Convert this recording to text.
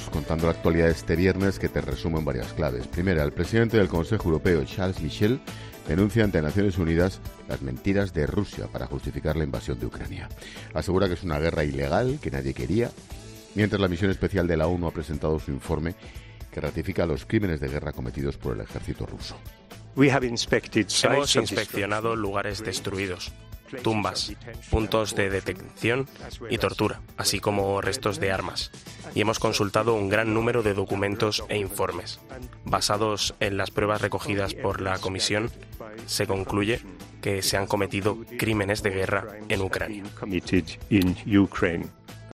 estamos contando la actualidad de este viernes, que te resumo en varias claves. Primera, el presidente del Consejo Europeo, Charles Michel, denuncia ante Naciones Unidas las mentiras de Rusia para justificar la invasión de Ucrania. Asegura que es una guerra ilegal que nadie quería, mientras la misión especial de la ONU ha presentado su informe que ratifica los crímenes de guerra cometidos por el ejército ruso. Hemos inspeccionado lugares destruidos, tumbas, puntos de detención y tortura, así como restos de armas. Y hemos consultado un gran número de documentos e informes. Basados en las pruebas recogidas por la Comisión, se concluye que se han cometido crímenes de guerra en Ucrania.